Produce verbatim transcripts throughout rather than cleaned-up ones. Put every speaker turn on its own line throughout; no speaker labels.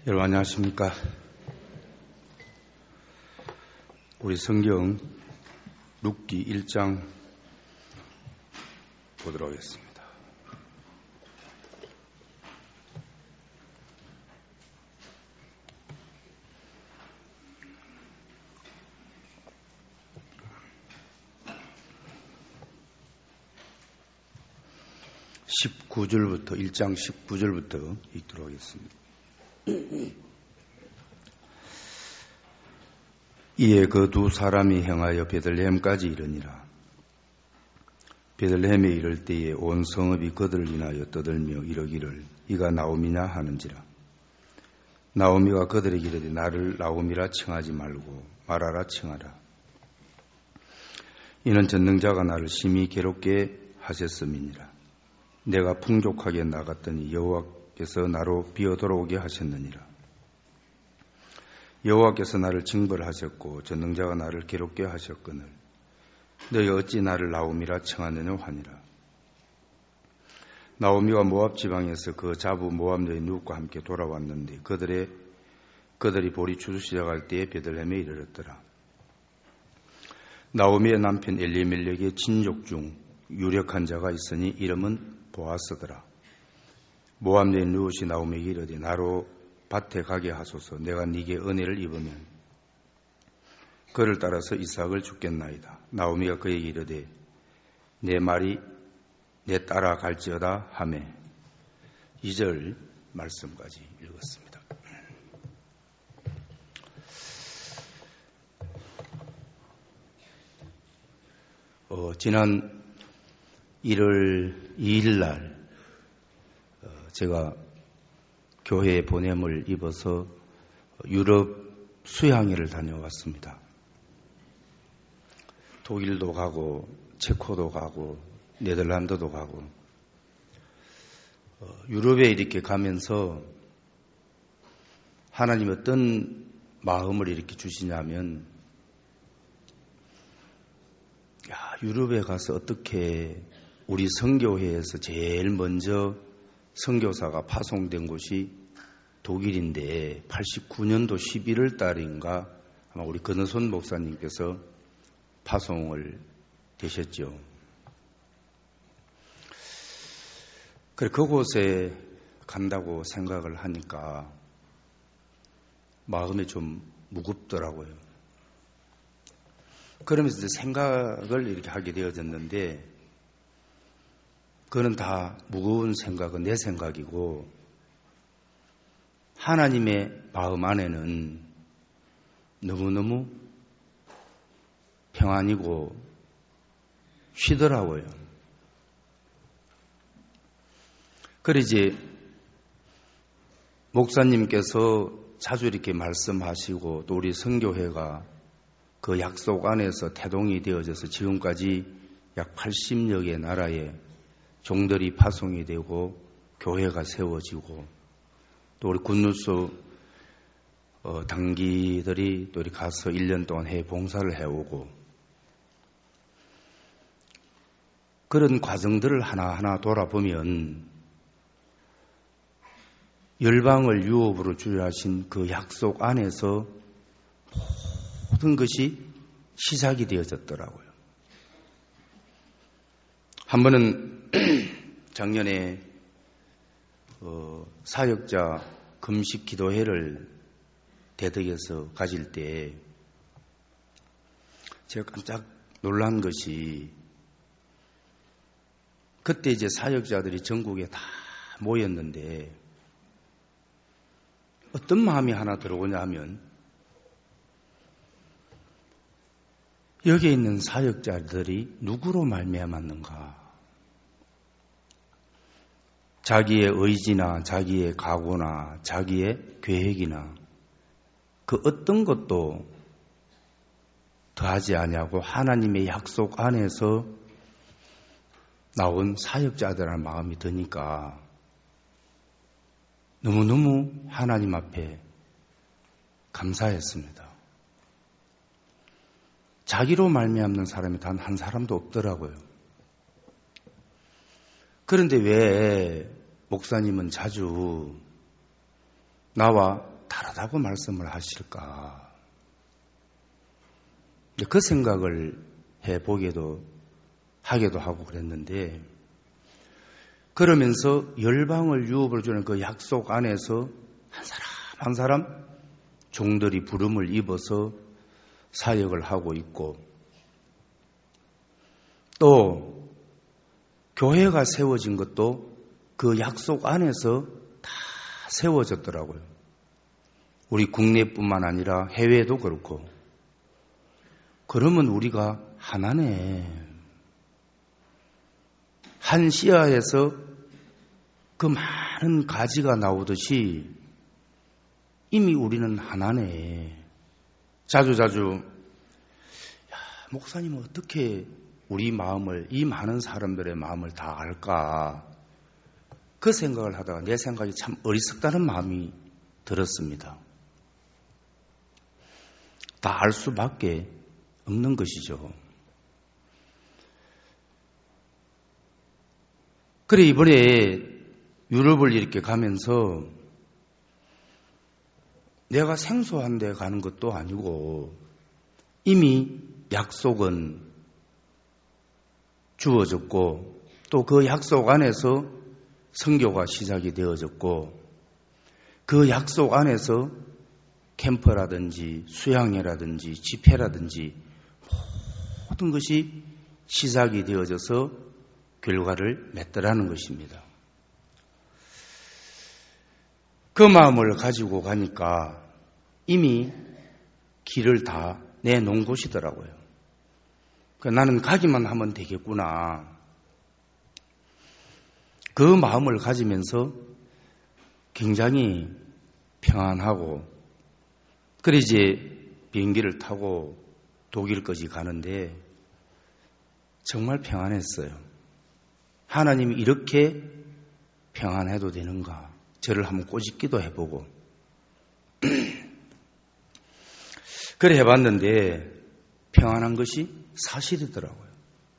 여러분 안녕하십니까? 우리 성경 룻기 일 장 보도록 하겠습니다. 십구 절부터 일 장 십구 절부터 읽도록 하겠습니다. 이에 그 두 사람이 행하여 베들레헴까지 이르니라. 베들레헴에 이를 때에 온 성읍이 그들을 인하여 떠들며 이러기를 이가 나오미냐 하는지라. 나오미가 그들에게 이르되 나를 나오미라 칭하지 말고 마라라 칭하라. 이는 전능자가 나를 심히 괴롭게 하셨음이니라. 내가 풍족하게 나갔더니 여호와께서 나로 비어 돌아오게 하셨느니라. 여호와께서 나를 징벌하셨고 전능자가 나를 괴롭게 하셨거늘 너희 어찌 나를 나오미라 청하느냐 하니라. 나오미가 모압 지방에서 그 자부 모압 여인 룻과 함께 돌아왔는데 그들의 그들이 보리 추수 시작할 때에 베들레헴에 이르렀더라. 나오미의 남편 엘리멜렉의 친족 중 유력한 자가 있으니 이름은 보아스더라. 모압 여인 룻이 나오미에게 이르되 나로 밭에 가게 하소서. 내가 네게 은혜를 입으면 그를 따라서 이삭을 주겠나이다. 나오미가 그에게 이르되 내 말이 내 따라 갈지어다 하매 이 절 말씀까지 읽었습니다. 어, 지난 일월 이일 날 어, 제가 교회에 보냄을 입어서 유럽 수양회를 다녀왔습니다. 독일도 가고 체코도 가고 네덜란드도 가고 유럽에 이렇게 가면서 하나님 어떤 마음을 이렇게 주시냐면 야, 유럽에 가서 어떻게 우리 선교회에서 제일 먼저 선교사가 파송된 곳이 독일인데 팔십구 년도 십일월 달인가 아마 우리 건너손 목사님께서 파송을 되셨죠. 그래 그곳에 간다고 생각을 하니까 마음이 좀 무겁더라고요. 그러면서 이제 생각을 이렇게 하게 되어졌는데 그건 다 무거운 생각은 내 생각이고 하나님의 마음 안에는 너무너무 평안이고 쉬더라고요. 그래 이제 목사님께서 자주 이렇게 말씀하시고 또 우리 선교회가 그 약속 안에서 태동이 되어져서 지금까지 약 팔십여 개 나라에 종들이 파송이 되고 교회가 세워지고 또 우리 굿뉴스 어, 당기들이 또 우리 가서 일 년 동안 해 봉사를 해오고 그런 과정들을 하나하나 돌아보면 열방을 유업으로 주여하신 그 약속 안에서 모든 것이 시작이 되어졌더라고요. 한 번은 작년에 어, 사역자 금식 기도회를 대덕에서 가질 때 제가 깜짝 놀란 것이 그때 이제 사역자들이 전국에 다 모였는데 어떤 마음이 하나 들어오냐 하면 여기에 있는 사역자들이 누구로 말미암았는가? 자기의 의지나 자기의 각오나 자기의 계획이나 그 어떤 것도 더하지 아니하고 하나님의 약속 안에서 나온 사역자들의 마음이 드니까 너무너무 하나님 앞에 감사했습니다. 자기로 말미암는 사람이 단 한 사람도 없더라고요. 그런데 왜 목사님은 자주 나와 다르다고 말씀을 하실까? 그 생각을 해보게도 하기도 하고 그랬는데, 그러면서 열방을 유업을 주는 그 약속 안에서 한 사람 한 사람 종들이 부름을 입어서 사역을 하고 있고, 또 교회가 세워진 것도 그 약속 안에서 다 세워졌더라고요. 우리 국내뿐만 아니라 해외도 그렇고. 그러면 우리가 하나네. 한 씨앗에서 그 많은 가지가 나오듯이 이미 우리는 하나네. 자주자주 야, 목사님은 어떻게 우리 마음을, 이 많은 사람들의 마음을 다 알까? 그 생각을 하다가 내 생각이 참 어리석다는 마음이 들었습니다. 다 알 수밖에 없는 것이죠. 그래, 이번에 유럽을 이렇게 가면서 내가 생소한 데 가는 것도 아니고 이미 약속은 주어졌고, 또 그 약속 안에서 선교가 시작이 되어졌고, 그 약속 안에서 캠프라든지 수양회라든지 집회라든지 모든 것이 시작이 되어져서 결과를 맺더라는 것입니다. 그 마음을 가지고 가니까 이미 길을 다 내놓은 곳이더라고요. 나는 가기만 하면 되겠구나. 그 마음을 가지면서 굉장히 평안하고, 그래 이제 비행기를 타고 독일까지 가는데 정말 평안했어요. 하나님이 이렇게 평안해도 되는가? 저를 한번 꼬집기도 해보고. 그래 해봤는데 평안한 것이 사실이더라고요.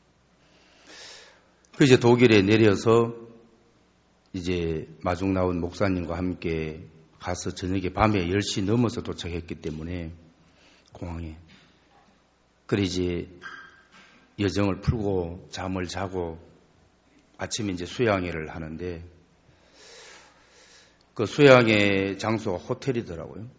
그 이제 독일에 내려서 이제 마중 나온 목사님과 함께 가서 저녁에 밤에 열 시 넘어서 도착했기 때문에 공항에. 그래 이제 여정을 풀고 잠을 자고 아침에 이제 수양회를 하는데, 그 수양회 장소가 호텔이더라고요.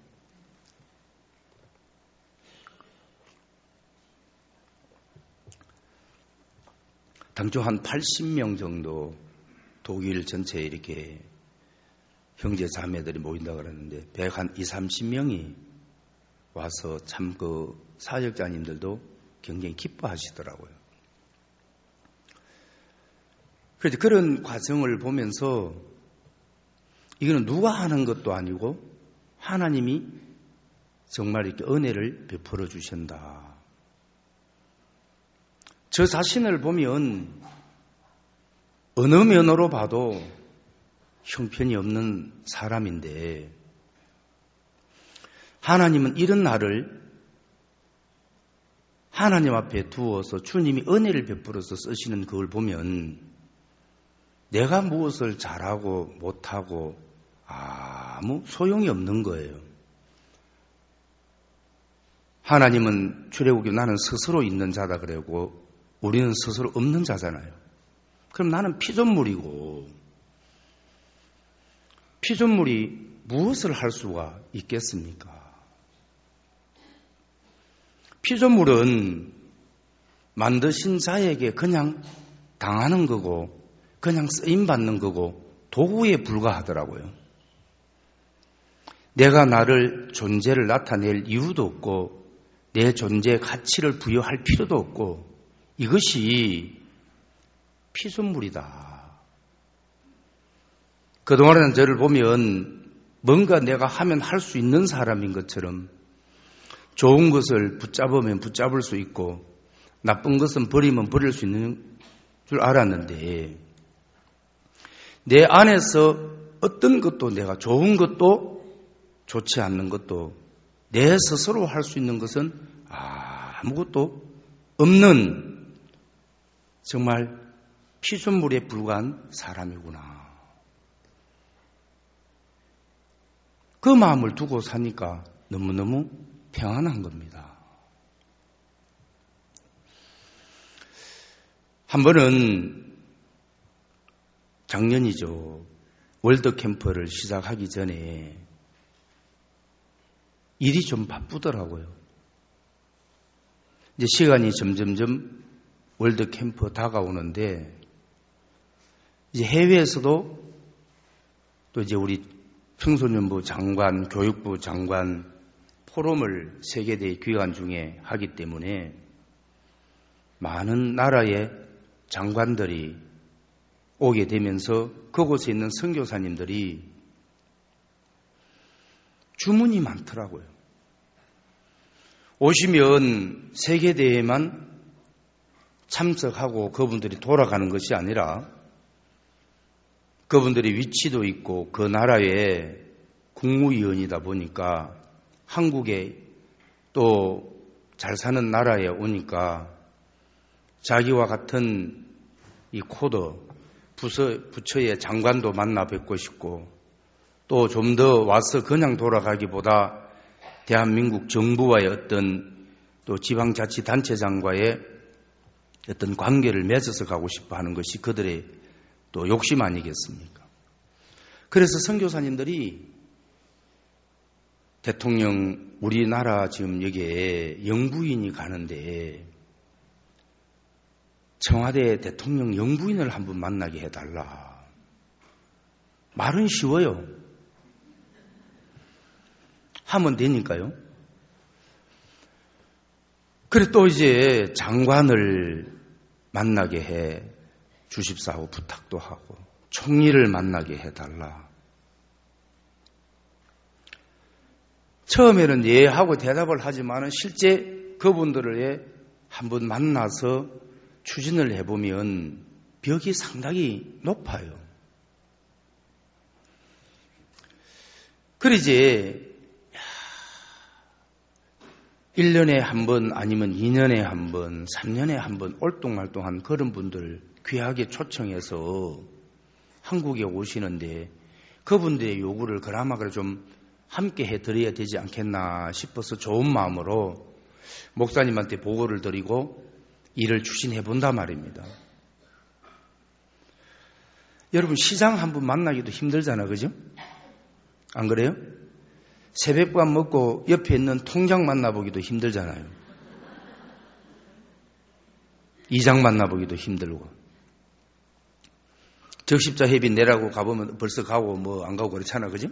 당초 한 팔십 명 정도 독일 전체에 이렇게 형제 자매들이 모인다 그러는데 한 이삼십 명이 와서 참 그 사역자님들도 굉장히 기뻐하시더라고요. 그래서 그런 과정을 보면서 이거는 누가 하는 것도 아니고 하나님이 정말 이렇게 은혜를 베풀어 주신다. 저 자신을 보면 어느 면으로 봐도 형편이 없는 사람인데, 하나님은 이런 나를 하나님 앞에 두어서 주님이 은혜를 베풀어서 쓰시는 그걸 보면 내가 무엇을 잘하고 못하고 아무 소용이 없는 거예요. 하나님은 출애굽기 나는 스스로 있는 자다 그러고 우리는 스스로 없는 자잖아요. 그럼 나는 피조물이고, 피조물이 무엇을 할 수가 있겠습니까? 피조물은 만드신 자에게 그냥 당하는 거고 그냥 쓰임받는 거고 도구에 불과하더라고요. 내가 나를 존재를 나타낼 이유도 없고 내 존재의 가치를 부여할 필요도 없고, 이것이 피조물이다. 그동안에는 저를 보면 뭔가 내가 하면 할 수 있는 사람인 것처럼 좋은 것을 붙잡으면 붙잡을 수 있고 나쁜 것은 버리면 버릴 수 있는 줄 알았는데, 내 안에서 어떤 것도 내가 좋은 것도 좋지 않는 것도 내 스스로 할 수 있는 것은 아무것도 없는 정말 피조물에 불과한 사람이구나. 그 마음을 두고 사니까 너무너무 평안한 겁니다. 한 번은 작년이죠. 월드캠프를 시작하기 전에 일이 좀 바쁘더라고요. 이제 시간이 점점점 월드캠프 다가오는데 이제 해외에서도 또 이제 우리 청소년부 장관, 교육부 장관 포럼을 세계대회 기간 중에 하기 때문에 많은 나라의 장관들이 오게 되면서 그곳에 있는 선교사님들이 주문이 많더라고요. 오시면 세계대회만 참석하고 그분들이 돌아가는 것이 아니라 그분들의 위치도 있고 그 나라의 국무위원이다 보니까 한국에 또 잘 사는 나라에 오니까 자기와 같은 이 코드, 부서, 부처의 장관도 만나 뵙고 싶고 또 좀 더 와서 그냥 돌아가기보다 대한민국 정부와의 어떤 또 지방자치단체장과의 어떤 관계를 맺어서 가고 싶어 하는 것이 그들의 또 욕심 아니겠습니까? 그래서 선교사님들이 대통령 우리나라 지금 여기에 영부인이 가는데 청와대 대통령 영부인을 한번 만나게 해달라. 말은 쉬워요. 하면 되니까요. 그래 또 이제 장관을 만나게 해 주십사고 부탁도 하고 총리를 만나게 해달라. 처음에는 예 하고 대답을 하지만 실제 그분들을 한번 만나서 추진을 해보면 벽이 상당히 높아요. 그래 이제 일 년에 한 번 아니면 이 년에 한 번, 삼 년에 한 번 올동말동한 그런 분들 귀하게 초청해서 한국에 오시는데 그분들의 요구를 그나마 좀 함께 해드려야 되지 않겠나 싶어서 좋은 마음으로 목사님한테 보고를 드리고 일을 추진해 본단 말입니다. 여러분 시장 한번 만나기도 힘들잖아, 그죠? 안 그래요? 새벽밥 먹고 옆에 있는 통장 만나보기도 힘들잖아요. 이장 만나보기도 힘들고. 적십자 회비 내라고 가보면 벌써 가고 뭐 안 가고 그렇잖아, 그죠?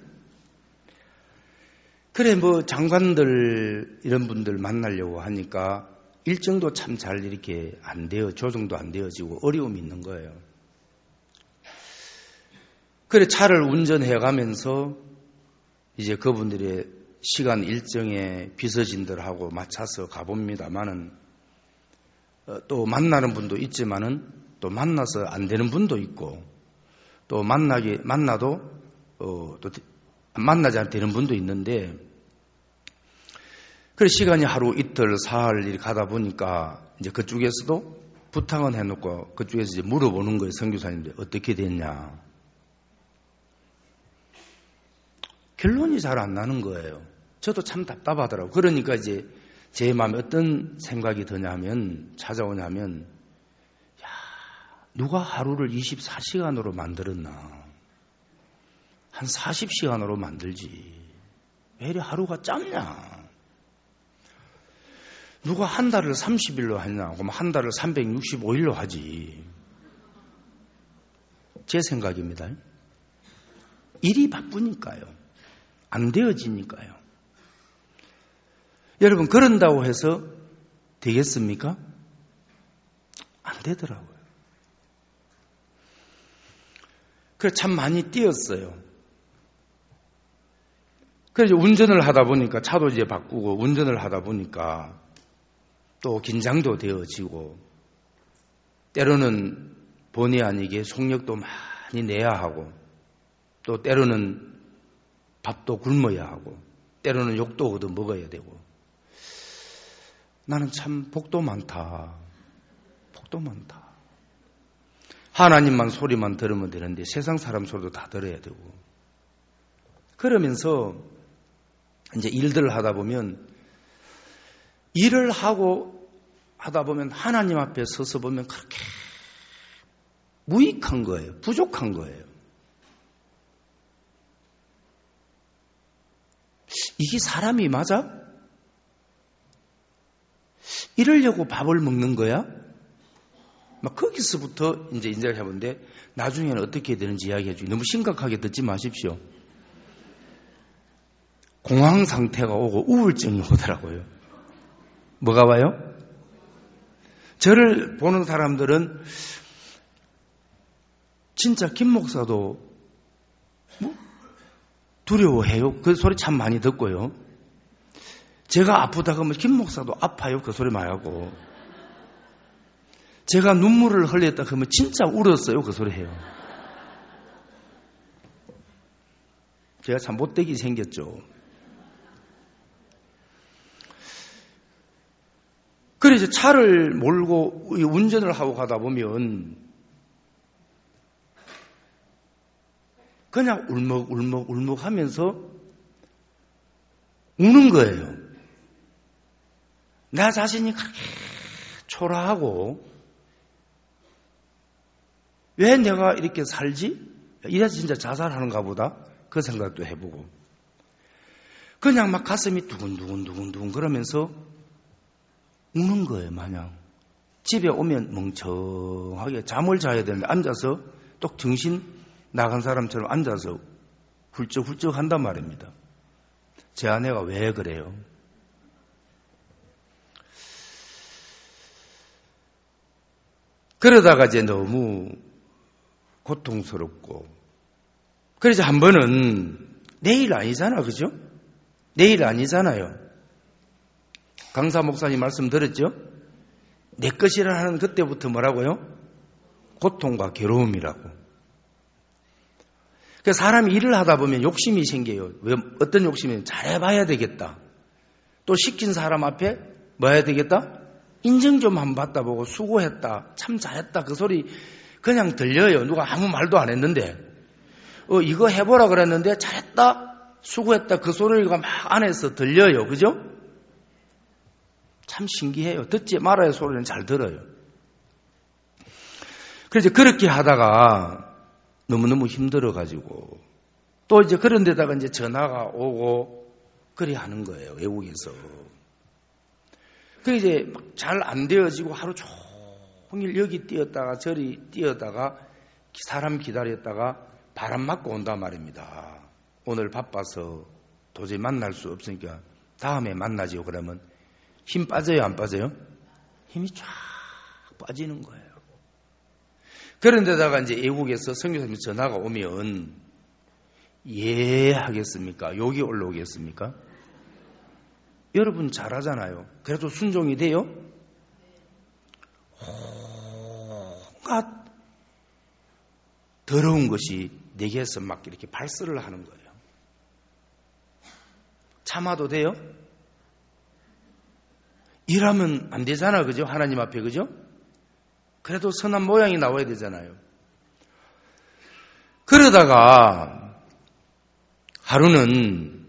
그래 뭐 장관들 이런 분들 만나려고 하니까 일정도 참 잘 이렇게 안 되어 조정도 안 되어지고 어려움이 있는 거예요. 그래 차를 운전해 가면서 이제 그분들의 시간 일정에 비서진들하고 맞춰서 가봅니다만은 또 만나는 분도 있지만은 또 만나서 안 되는 분도 있고 또 만나기 만나도 어, 또 만나지 않는 분도 있는데 그래 시간이 하루 이틀 사흘 이렇게 가다 보니까 이제 그쪽에서도 부탁은 해놓고 그쪽에서 이제 물어보는 거예요. 선교사님들 어떻게 됐냐. 결론이 잘 안 나는 거예요. 저도 참 답답하더라고요. 그러니까 이제 제 마음에 어떤 생각이 드냐면 찾아오냐면 야 누가 하루를 이십사 시간으로 만들었나. 한 사십 시간으로 만들지. 왜 이래 하루가 짧냐. 누가 한 달을 삼십 일로 하냐. 그럼 한 달을 삼백육십오 일로 하지. 제 생각입니다. 일이 바쁘니까요. 안 되어지니까요. 여러분 그런다고 해서 되겠습니까? 안 되더라고요. 그래서 참 많이 뛰었어요. 그래서 운전을 하다 보니까 차도 이제 바꾸고 운전을 하다 보니까 또 긴장도 되어지고 때로는 본의 아니게 속력도 많이 내야 하고 또 때로는 밥도 굶어야 하고 때로는 욕도 얻어 먹어야 되고 나는 참 복도 많다. 복도 많다. 하나님만 소리만 들으면 되는데 세상 사람 소리도 다 들어야 되고 그러면서 이제 일들을 하다 보면 일을 하고 하다 보면 하나님 앞에 서서 보면 그렇게 무익한 거예요. 부족한 거예요. 이게 사람이 맞아? 이러려고 밥을 먹는 거야? 막 거기서부터 이제 인정을 해보는데 나중에는 어떻게 되는지 이야기해 주고 너무 심각하게 듣지 마십시오. 공황 상태가 오고 우울증이 오더라고요. 뭐가 와요? 저를 보는 사람들은 진짜 김 목사도 뭐 두려워해요. 그 소리 참 많이 듣고요. 제가 아프다 그러면 김 목사도 아파요. 그 소리 많이 하고. 제가 눈물을 흘렸다 그러면 진짜 울었어요. 그 소리 해요. 제가 참 못되게 생겼죠. 그래서 차를 몰고 운전을 하고 가다 보면 그냥 울먹 울먹 울먹 하면서 우는 거예요. 나 자신이 그렇게 초라하고 왜 내가 이렇게 살지? 이래서 진짜 자살하는가 보다. 그 생각도 해보고 그냥 막 가슴이 두근두근두근두근 그러면서 우는 거예요. 마냥 집에 오면 멍청하게 잠을 자야 되는데 앉아서 똑 정신 나간 사람처럼 앉아서 훌쩍훌쩍 한단 말입니다. 제 아내가 왜 그래요? 그러다가 이제 너무 고통스럽고 그래서 한 번은 내일 아니잖아, 그죠? 내일 아니잖아요. 강사 목사님 말씀 들었죠? 내 것이라 하는 그때부터 뭐라고요? 고통과 괴로움이라고. 그러니까 사람이 일을 하다 보면 욕심이 생겨요. 왜, 어떤 욕심이면 잘해봐야 되겠다. 또 시킨 사람 앞에 뭐 해야 되겠다? 인정 좀 한번 받다 보고 수고했다. 참 잘했다. 그 소리 그냥 들려요. 누가 아무 말도 안 했는데. 어, 이거 해보라 그랬는데 잘했다. 수고했다. 그 소리가 막 안에서 들려요. 그죠? 참 신기해요. 듣지 말아야 소리는 잘 들어요. 그래서 그렇게 하다가 너무너무 힘들어가지고 또 이제 그런 데다가 이제 전화가 오고 그리 하는 거예요. 외국에서. 그 이제 잘 안 되어지고 하루 종일 여기 뛰었다가 저리 뛰었다가 사람 기다렸다가 바람 맞고 온단 말입니다. 오늘 바빠서 도저히 만날 수 없으니까 다음에 만나지요. 그러면 힘 빠져요, 안 빠져요? 힘이 쫙 빠지는 거예요. 그런데다가 이제 외국에서 선교사님 전화가 오면 예 하겠습니까? 욕이 올라오겠습니까? 여러분 잘하잖아요. 그래도 순종이 돼요? 온갖 더러운 것이 내게서 막 이렇게 발설을 하는 거예요. 참아도 돼요? 일하면 안 되잖아, 그죠? 하나님 앞에, 그죠? 그래도 선한 모양이 나와야 되잖아요. 그러다가 하루는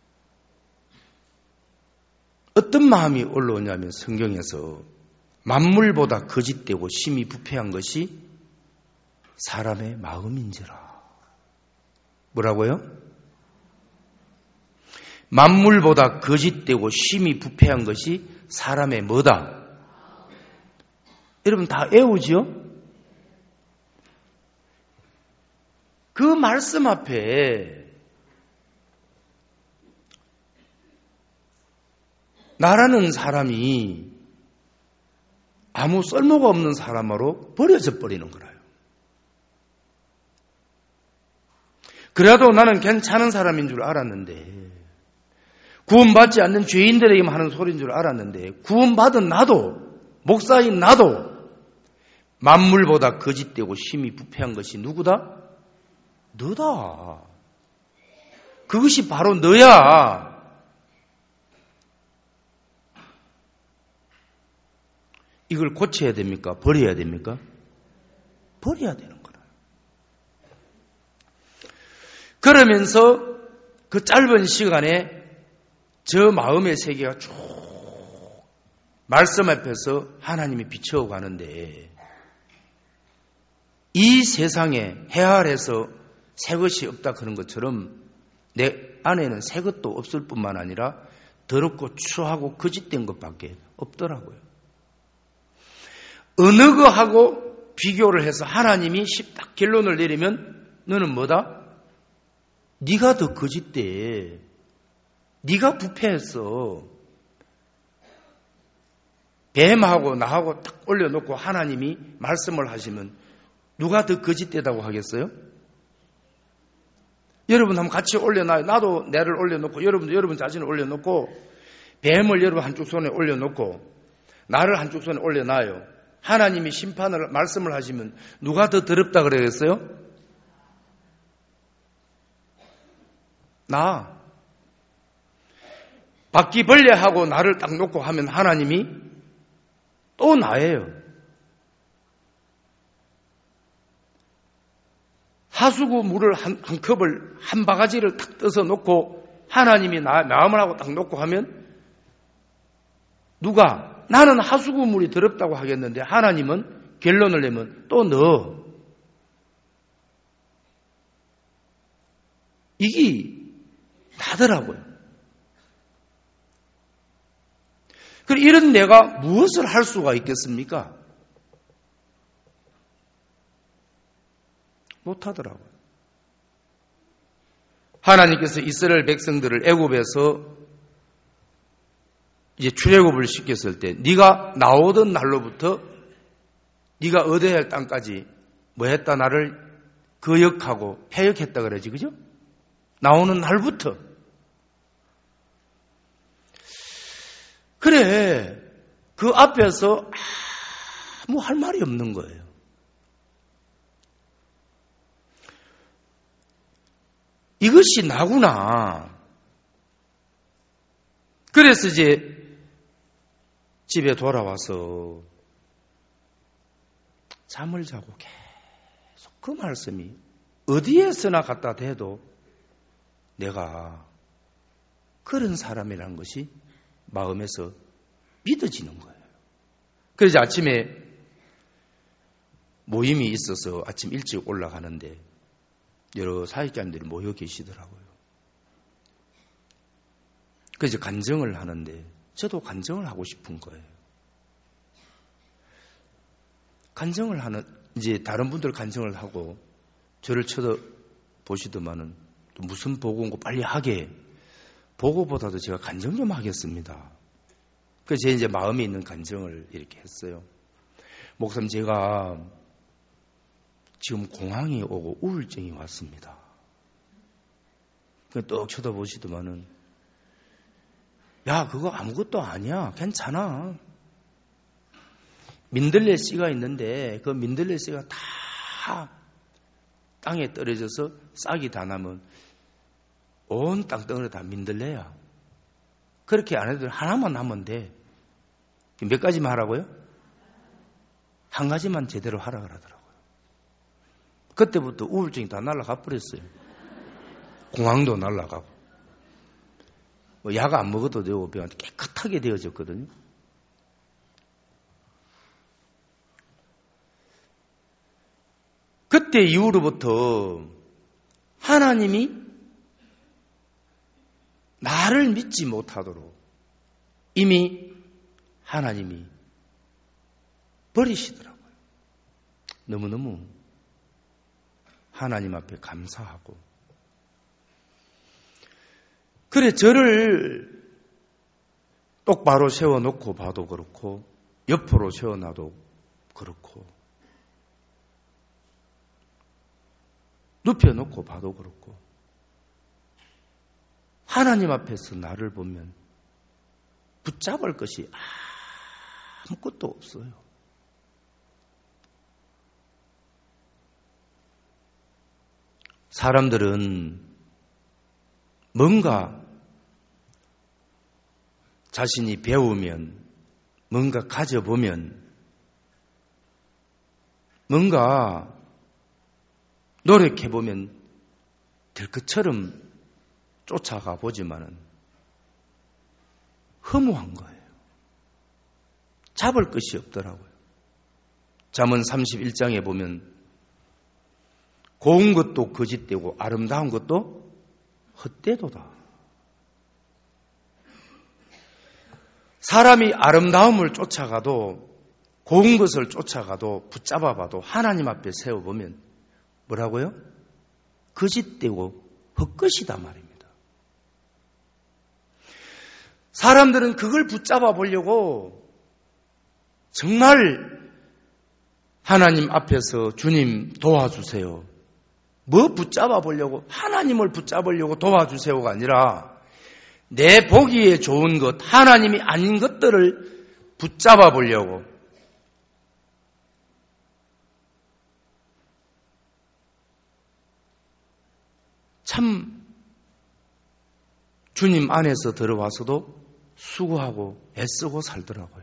어떤 마음이 올라오냐면 성경에서 만물보다 거짓되고 심히 부패한 것이 사람의 마음인지라. 뭐라고요? 만물보다 거짓되고 심히 부패한 것이 사람의 뭐다? 여러분 다 외우지요? 그 말씀 앞에 나라는 사람이 아무 쓸모가 없는 사람으로 버려져 버리는 거라요. 그래도 나는 괜찮은 사람인 줄 알았는데 구원받지 않는 죄인들에게만 하는 소리인 줄 알았는데 구원받은 나도 목사인 나도 만물보다 거짓되고 심히 부패한 것이 누구다? 너다. 그것이 바로 너야. 이걸 고쳐야 됩니까? 버려야 됩니까? 버려야 되는 거라. 그러면서 그 짧은 시간에 저 마음의 세계가 쭉 말씀 앞에서 하나님이 비춰오고 가는데 이 세상에 해 아래서 새 것이 없다 그런 것처럼 내 안에는 새 것도 없을 뿐만 아니라 더럽고 추하고 거짓된 것밖에 없더라고요. 어느 거하고 비교를 해서 하나님이 딱 결론을 내리면 너는 뭐다? 네가 더 거짓돼. 네가 부패했어. 뱀하고 나하고 딱 올려놓고 하나님이 말씀을 하시면 누가 더 거짓되다고 하겠어요? 여러분 한번 같이 올려놔요. 나도 나를 올려놓고 여러분도 여러분 자신을 올려놓고 뱀을 여러분 한쪽 손에 올려놓고 나를 한쪽 손에 올려놔요. 하나님이 심판을 말씀을 하시면 누가 더 더럽다 그러겠어요? 나. 바퀴벌레하고 나를 딱 놓고 하면 하나님이 또 나예요. 하수구 물을 한, 한 컵을 한 바가지를 탁 떠서 놓고 하나님이 나 마음을 하고 딱 놓고 하면 누가 나는 하수구 물이 더럽다고 하겠는데 하나님은 결론을 내면 또 너. 이게 나더라고요. 그럼 이런 내가 무엇을 할 수가 있겠습니까? 못하더라고요. 하나님께서 이스라엘 백성들을 애굽에서 이제 출애굽을 시켰을 때 네가 나오던 날로부터 네가 얻어야 할 땅까지 뭐 했다 나를 거역하고 패역했다 그러지, 그죠? 나오는 날부터. 그래, 그 앞에서 아무 할 말이 없는 거예요. 이것이 나구나. 그래서 이제 집에 돌아와서 잠을 자고 계속 그 말씀이 어디에서나 갖다 대도 내가 그런 사람이라는 것이 마음에서 믿어지는 거예요. 그래서 아침에 모임이 있어서 아침 일찍 올라가는데 여러 사역자님들이 모여 계시더라고요. 그래서 간증을 하는데 저도 간증을 하고 싶은 거예요. 간증을 하는, 이제 다른 분들 간증을 하고 저를 쳐다보시더만은 또 무슨 보고인고 빨리 하게. 보고보다도 제가 간증 좀 하겠습니다. 그래서 제 이제 마음에 있는 간증을 이렇게 했어요. 목사님, 제가 지금 공황이 오고 우울증이 왔습니다. 떡 쳐다보시더만은 야, 그거 아무것도 아니야. 괜찮아. 민들레 씨가 있는데 그 민들레 씨가 다 땅에 떨어져서 싹이 다 나면 온 땅덩어리 다 민들레야. 그렇게 안 해도 하나만 하면 돼. 몇 가지만 하라고요? 한 가지만 제대로 하라 그러더라고요. 그때부터 우울증이 다 날아가 버렸어요. 공황도 날아가고. 뭐 약 안 먹어도 되고 병원 깨끗하게 되어졌거든요. 그때 이후로부터 하나님이 나를 믿지 못하도록 이미 하나님이 버리시더라고요. 너무너무 하나님 앞에 감사하고. 그래, 저를 똑바로 세워놓고 봐도 그렇고 옆으로 세워놔도 그렇고 눕혀놓고 봐도 그렇고 하나님 앞에서 나를 보면 붙잡을 것이 아무것도 없어요. 사람들은 뭔가 자신이 배우면, 뭔가 가져보면, 뭔가 노력해보면 될 것처럼 쫓아가 보지만은 허무한 거예요. 잡을 것이 없더라고요. 잠언 삼십일 장에 보면 고운 것도 거짓되고 아름다운 것도 헛되도다. 사람이 아름다움을 쫓아가도 고운 것을 쫓아가도 붙잡아봐도 하나님 앞에 세워보면 뭐라고요? 거짓되고 헛것이다 말입니다. 사람들은 그걸 붙잡아 보려고 정말 하나님 앞에서 주님 도와주세요. 뭐 붙잡아 보려고? 하나님을 붙잡으려고 도와주세요가 아니라 내 보기에 좋은 것, 하나님이 아닌 것들을 붙잡아 보려고. 참 주님 안에서 들어와서도 수고하고 애쓰고 살더라고요.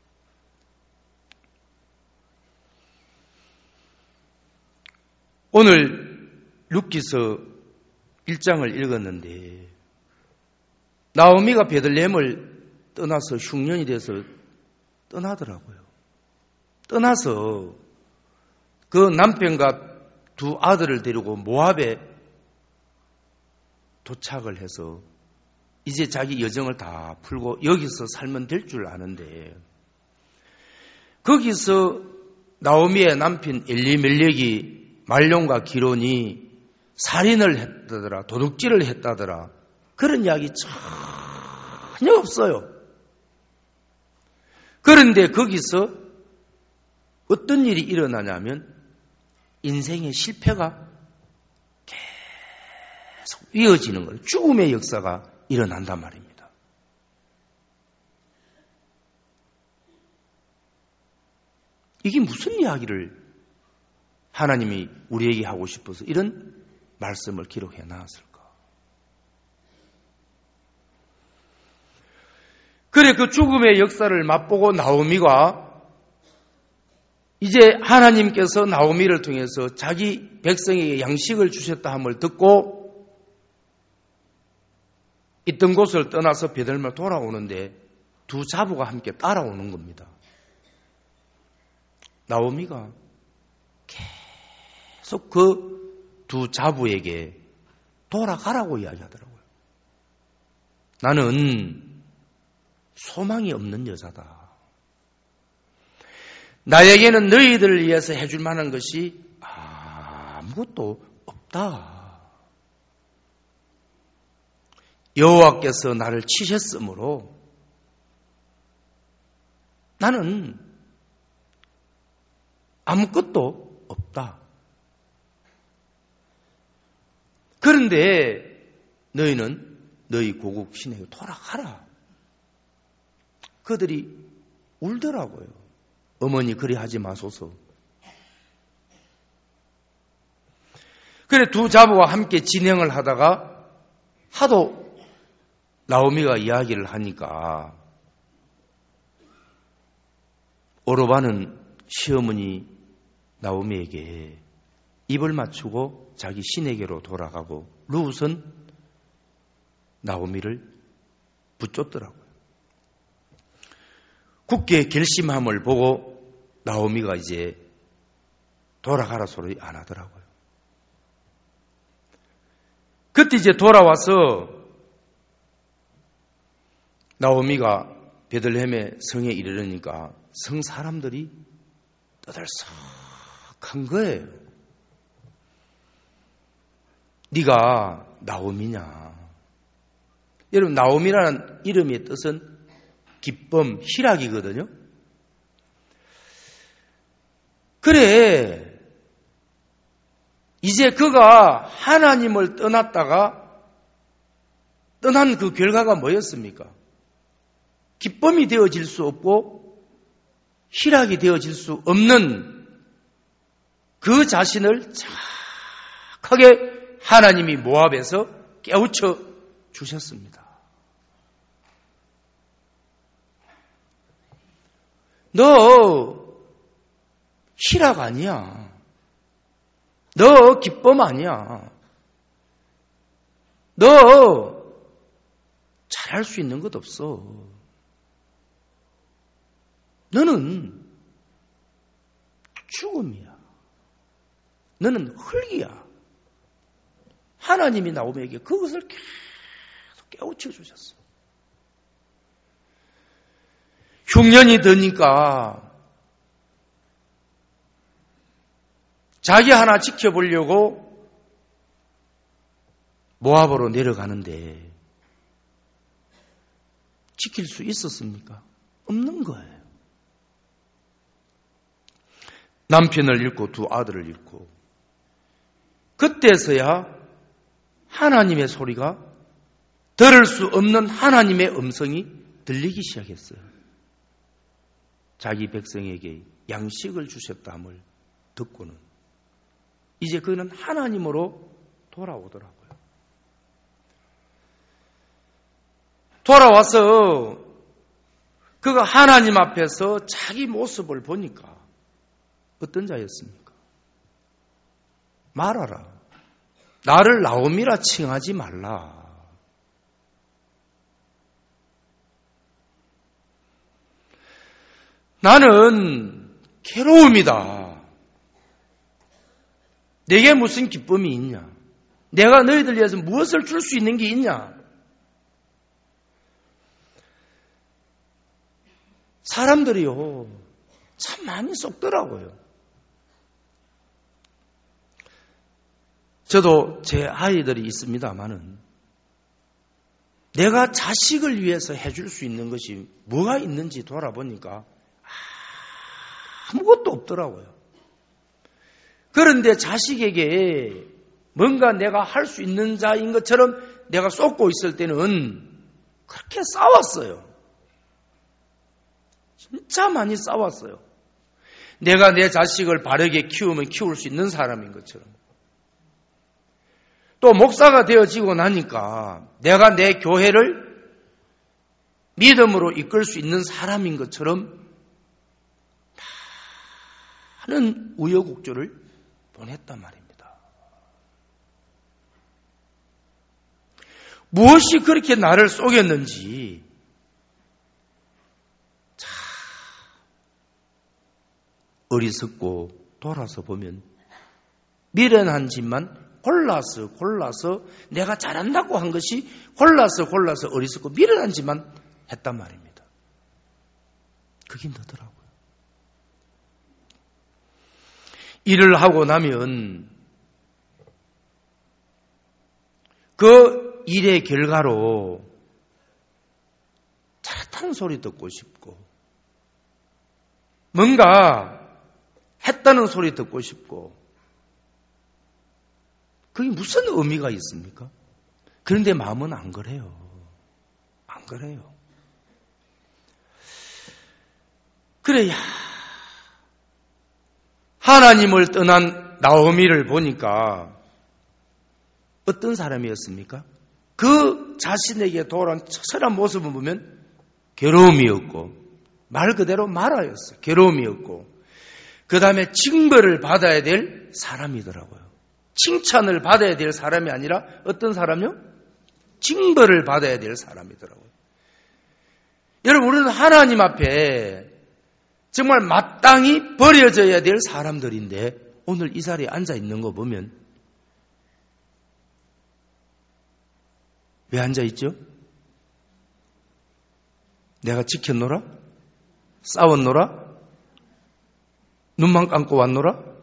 오늘 룻기서 일 장을 읽었는데 나오미가 베들레헴을 떠나서 흉년이 돼서 떠나더라고요. 떠나서 그 남편과 두 아들을 데리고 모압에 도착을 해서 이제 자기 여정을 다 풀고 여기서 살면 될 줄 아는데 거기서 나오미의 남편 엘리멜렉이 말론과 기론이 살인을 했다더라, 도둑질을 했다더라. 그런 이야기 전혀 없어요. 그런데 거기서 어떤 일이 일어나냐면 인생의 실패가 계속 이어지는 거예요. 죽음의 역사가 일어난단 말입니다. 이게 무슨 이야기를 하나님이 우리에게 하고 싶어서 이런 말씀을 기록해 놨을까? 그래 그 죽음의 역사를 맛보고 나오미가 이제 하나님께서 나오미를 통해서 자기 백성에게 양식을 주셨다 함을 듣고 있던 곳을 떠나서 베들레헴을 돌아오는데 두 자부가 함께 따라오는 겁니다. 나오미가 계속 그 두 자부에게 돌아가라고 이야기하더라고요. 나는 소망이 없는 여자다. 나에게는 너희들을 위해서 해줄 만한 것이 아무것도 없다. 여호와께서 나를 치셨으므로 나는 아무것도 없다. 그런데 너희는 너희 고국 시내에 돌아가라. 그들이 울더라고요. 어머니 그리 하지 마소서. 그래 두 자부와 함께 진행을 하다가 하도 나오미가 이야기를 하니까 오르바는 시어머니 나오미에게 입을 맞추고 자기 시내게로 돌아가고 룻은 나오미를 붙잡더라고요. 굳게 결심함을 보고 나오미가 이제 돌아가라 소리 안 하더라고요. 그때 이제 돌아와서 나오미가 베들레헴의 성에 이르르니까 성 사람들이 떠들썩한 거예요. 네가 나오미냐? 여러분 나오미라는 이름의 뜻은 기쁨, 희락이거든요. 그래 이제 그가 하나님을 떠났다가 떠난 그 결과가 뭐였습니까? 기쁨이 되어질 수 없고 희락이 되어질 수 없는 그 자신을 착하게 하나님이 모압에서 깨우쳐 주셨습니다. 너 희락 아니야. 너 기쁨 아니야. 너 잘할 수 있는 것 없어.
너는 죽음이야. 너는 흙이야. 하나님이 나오미에게 그것을 계속 깨우쳐 주셨어. 흉년이 드니까 자기 하나 지켜보려고 모압으로 내려가는데 지킬 수 있었습니까? 없는 거예요. 남편을 잃고 두 아들을 잃고 그때서야 하나님의 소리가 들을 수 없는 하나님의 음성이 들리기 시작했어요. 자기 백성에게 양식을 주셨다함을 듣고는 이제 그는 하나님으로 돌아오더라고요. 돌아와서 그가 하나님 앞에서 자기 모습을 보니까 어떤 자였습니까? 말하라. 나를 나옴이라 칭하지 말라. 나는 괴로움이다. 내게 무슨 기쁨이 있냐? 내가 너희들 위해서 무엇을 줄 수 있는 게 있냐? 사람들이요, 참 많이 속더라고요. 저도 제 아이들이 있습니다마는 내가 자식을 위해서 해줄 수 있는 것이 뭐가 있는지 돌아보니까 아무것도 없더라고요. 그런데 자식에게 뭔가 내가 할 수 있는 자인 것처럼 내가 쏟고 있을 때는 그렇게 싸웠어요. 진짜 많이 싸웠어요. 내가 내 자식을 바르게 키우면 키울 수 있는 사람인 것처럼. 또 목사가 되어지고 나니까 내가 내 교회를 믿음으로 이끌 수 있는 사람인 것처럼 많은 우여곡절을 보냈단 말입니다. 무엇이 그렇게 나를 속였는지 참 어리석고 돌아서 보면 미련한 짓만 골라서 골라서 내가 잘한다고 한 것이 골라서 골라서 어리석고 미련한 짓만 했단 말입니다. 그게 너더라고요. 일을 하고 나면 그 일의 결과로 잘했다는 소리 듣고 싶고 뭔가 했다는 소리 듣고 싶고 그게 무슨 의미가 있습니까? 그런데 마음은 안 그래요. 안 그래요. 그래야 하나님을 떠난 나오미를 보니까 어떤 사람이었습니까? 그 자신에게 돌아온 처절한 모습을 보면 괴로움이었고 말 그대로 말하였어요. 괴로움이었고 그 다음에 징벌을 받아야 될 사람이더라고요. 칭찬을 받아야 될 사람이 아니라 어떤 사람이요? 징벌을 받아야 될 사람이더라고요. 여러분 우리는 하나님 앞에 정말 마땅히 버려져야 될 사람들인데 오늘 이 자리에 앉아 있는 거 보면 왜 앉아 있죠? 내가 지켰노라? 싸웠노라? 눈만 감고 왔노라?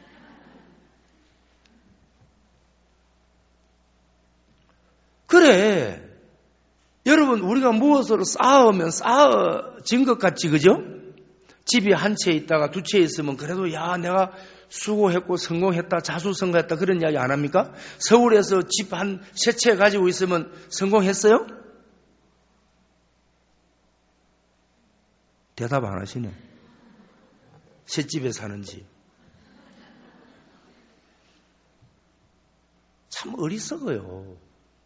그래. 여러분 우리가 무엇으로 싸우면 싸워진 것 같지 그죠? 집이 한 채 있다가 두 채 있으면 그래도 야 내가 수고했고 성공했다 자수성가했다 그런 이야기 안 합니까? 서울에서 집 한 세 채 가지고 있으면 성공했어요? 대답 안 하시네. 새 집에 사는지. 참 어리석어요.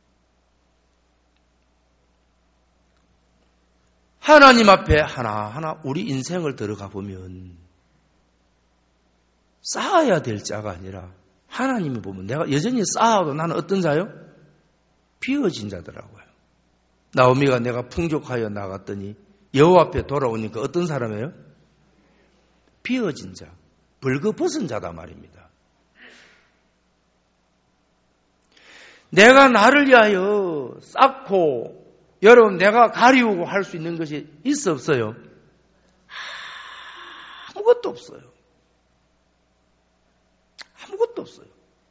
하나님 앞에 하나하나 우리 인생을 들어가 보면 쌓아야 될 자가 아니라 하나님이 보면 내가 여전히 쌓아도 나는 어떤 자요? 비어진 자더라고요. 나오미가 내가 풍족하여 나갔더니 여호와 앞에 돌아오니까 어떤 사람이에요? 비어진 자, 벌거벗은 자다 말입니다. 내가 나를 위하여 쌓고 여러분 내가 가리우고 할 수 있는 것이 있어 없어요? 아무것도 없어요. 아무것도 없어요.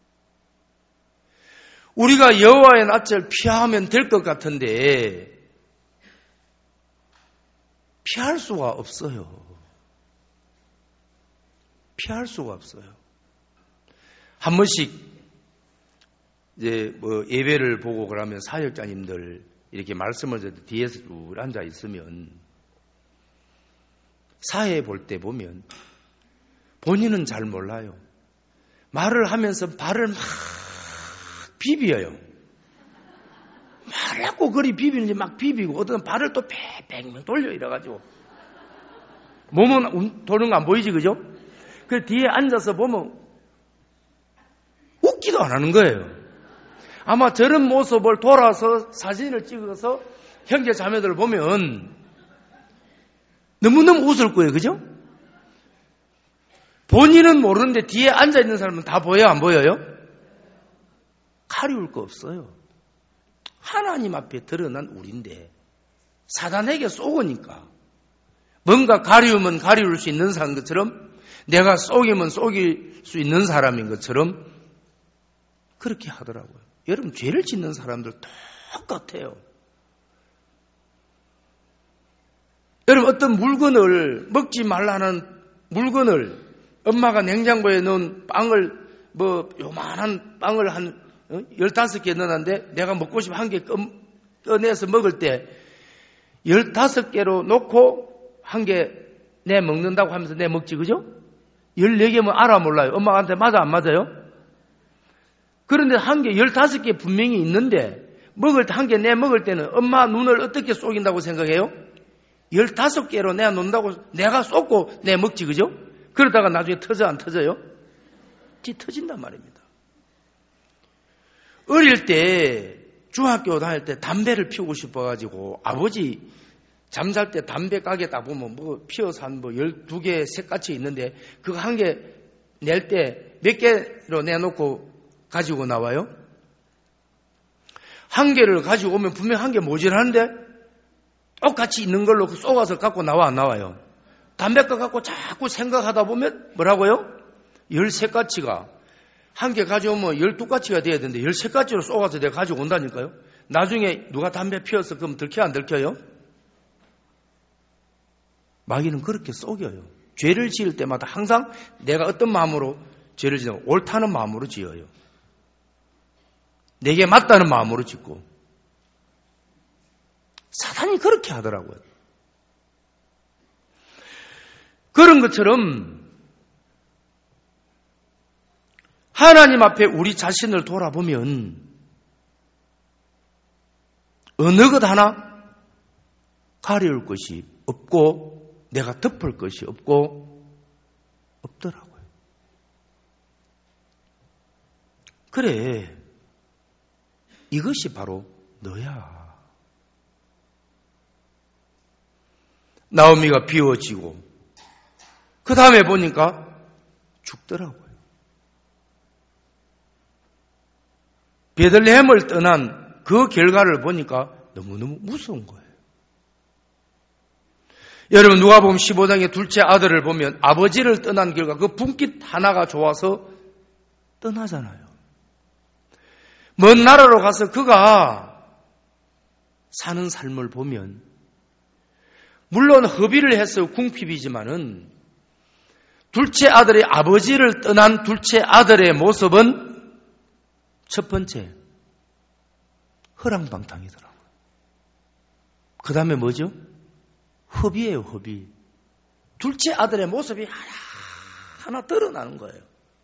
우리가 여호와의 낯을 피하면 될 것 같은데 피할 수가 없어요. 피할 수가 없어요. 한 번씩 이제 뭐 예배를 보고 그러면 사역자님들 이렇게 말씀을 듣고 뒤에서 쭉 앉아 있으면 사회 볼 때 보면 본인은 잘 몰라요. 말을 하면서 발을 막 비비어요. 말을 하고 그리 비비는지 막 비비고 어떤 발을 또 뱅뱅 돌려 이래가지고 몸은 도는 거 안 보이지 그죠? 그 뒤에 앉아서 보면 웃기도 안 하는 거예요. 아마 저런 모습을 돌아서 사진을 찍어서 형제 자매들을 보면 너무너무 웃을 거예요. 그죠? 본인은 모르는데 뒤에 앉아있는 사람은 다 보여요? 안 보여요? 가리울 거 없어요. 하나님 앞에 드러난 우리인데 사단에게 쏘으니까 뭔가 가리우면 가리울 수 있는 사람인 것처럼 내가 속이면 속일 수 있는 사람인 것처럼 그렇게 하더라고요. 여러분 죄를 짓는 사람들 똑같아요. 여러분 어떤 물건을 먹지 말라는 물건을 엄마가 냉장고에 넣은 빵을 뭐 요만한 빵을 한 열다섯 개 넣었는데 내가 먹고 싶어 한 개 꺼내서 먹을 때 열다섯 개로 놓고 한 개 내 먹는다고 하면서 내 먹지 그죠? 열네 개면 알아 몰라요. 엄마한테 맞아 안 맞아요? 그런데 한 개, 열다섯 개 분명히 있는데 먹을 때 한 개 내 먹을 때는 엄마 눈을 어떻게 쏘긴다고 생각해요? 열다섯 개로 내가 놓는다고 내가 쏘고 내 먹지 그죠? 그러다가 나중에 터져 안 터져요? 뒤 터진단 말입니다. 어릴 때 중학교 다닐 때 담배를 피우고 싶어가지고 아버지 잠잘 때 담배 가게 딱 보면 뭐 피워서 한 뭐 열두 개 색같이 있는데 그거 한 개 낼 때 몇 개로 내놓고 가지고 나와요? 한 개를 가지고 오면 분명 한 개 모자라는데 똑같이 있는 걸로 쏘아서 갖고 나와 안 나와요? 담배가 갖고 자꾸 생각하다 보면 뭐라고요? 열세 가지가 한 개 가져오면 열두 가지가 돼야 되는데 열세 가지로 쏘아서 내가 가지고 온다니까요? 나중에 누가 담배 피워서 그럼 들켜 안 들켜요? 마귀는 그렇게 속여요. 죄를 지을 때마다 항상 내가 어떤 마음으로 죄를 지으면 옳다는 마음으로 지어요. 내게 맞다는 마음으로 짓고 사단이 그렇게 하더라고요. 그런 것처럼 하나님 앞에 우리 자신을 돌아보면 어느 것 하나 가려울 것이 없고 내가 덮을 것이 없고 없더라고요. 그래, 이것이 바로 너야. 나오미가 비워지고 그 다음에 보니까 죽더라고요. 베들레헴을 떠난 그 결과를 보니까 너무너무 무서운 거예요. 여러분 누가복음 십오 장의 둘째 아들을 보면 아버지를 떠난 결과 그 분깃 하나가 좋아서 떠나잖아요. 먼 나라로 가서 그가 사는 삶을 보면 물론 허비를 해서 궁핍이지만은 둘째 아들의 아버지를 떠난 둘째 아들의 모습은 첫 번째 허랑방탕이더라고요. 그 다음에 뭐죠? 허비예요, 허비. 둘째 아들의 모습이 하나 하나 드러나는 거예요.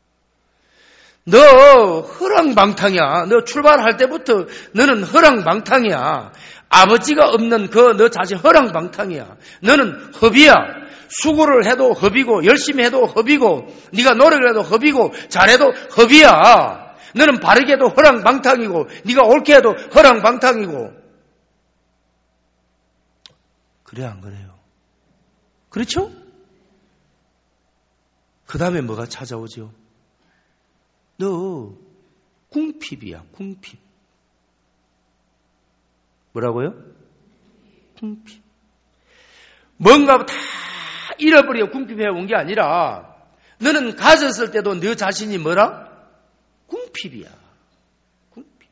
너 허랑방탕이야. 너 출발할 때부터 너는 허랑방탕이야. 아버지가 없는 그 너 자신 허랑방탕이야. 너는 허비야. 수고를 해도 허비고 열심히 해도 허비고 네가 노력을 해도 허비고 잘해도 허비야. 너는 바르게 해도 허랑방탕이고 네가 옳게 해도 허랑방탕이고. 그래 안 그래요? 그렇죠? 그 다음에 뭐가 찾아오죠? 너 궁핍이야, 궁핍. 뭐라고요? 궁핍. 뭔가 다 잃어버리고 궁핍해 온 게 아니라 너는 가졌을 때도 너 자신이 뭐라? 궁핍이야. 궁핍.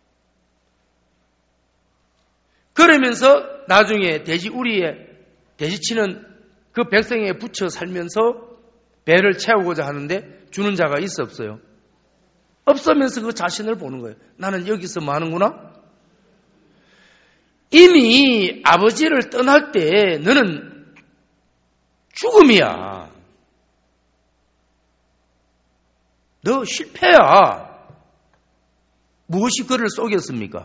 그러면서 나중에 돼지 우리에 돼지치는 그 백성에 붙여 살면서 배를 채우고자 하는데 주는 자가 있어 없어요? 없으면서 그 자신을 보는 거예요. 나는 여기서 뭐 하는구나? 이미 아버지를 떠날 때 너는 죽음이야. 너 실패야. 무엇이 그를 속였습니까?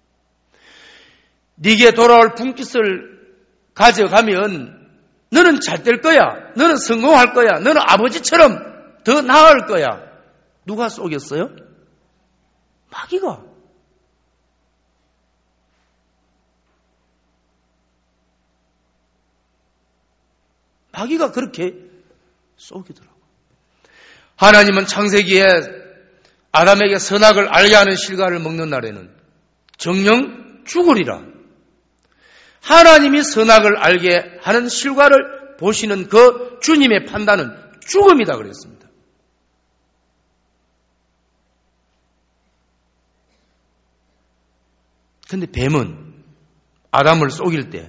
네게 돌아올 분깃을 가져가면 너는 잘 될 거야. 너는 성공할 거야. 너는 아버지처럼 더 나을 거야. 누가 속였어요? 마귀가. 마귀가 그렇게 속이더라고요. 하나님은 창세기에 아담에게 선악을 알게 하는 실과를 먹는 날에는 정령 죽으리라. 하나님이 선악을 알게 하는 실과를 보시는 그 주님의 판단은 죽음이다 그랬습니다. 그런데 뱀은 아담을 속일 때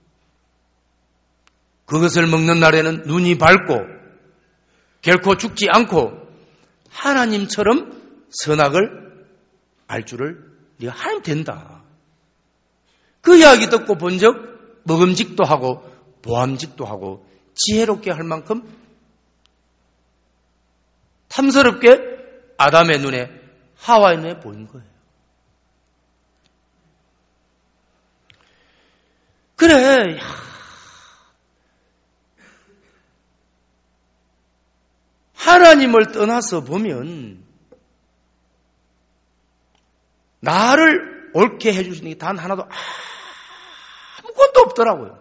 그것을 먹는 날에는 눈이 밝고 결코 죽지 않고 하나님처럼 선악을 알 줄을 네가 하면 된다. 그 이야기 듣고 본즉 먹음직도 하고 보암직도 하고 지혜롭게 할 만큼 탐스럽게 아담의 눈에 하와의 눈에 보인 거예요. 그래, 야. 하나님을 떠나서 보면 나를 옳게 해주시는 게 단 하나도 아무것도 없더라고요.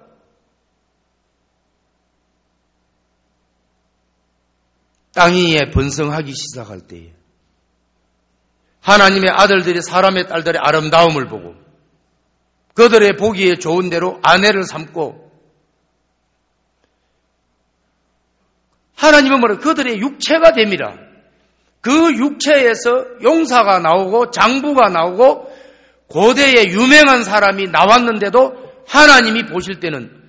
땅 위에 번성하기 시작할 때에 하나님의 아들들이 사람의 딸들의 아름다움을 보고 그들의 보기에 좋은 대로 아내를 삼고 하나님은 뭐라 그들의 육체가 됨이라. 그 육체에서 용사가 나오고 장부가 나오고 고대에 유명한 사람이 나왔는데도 하나님이 보실 때는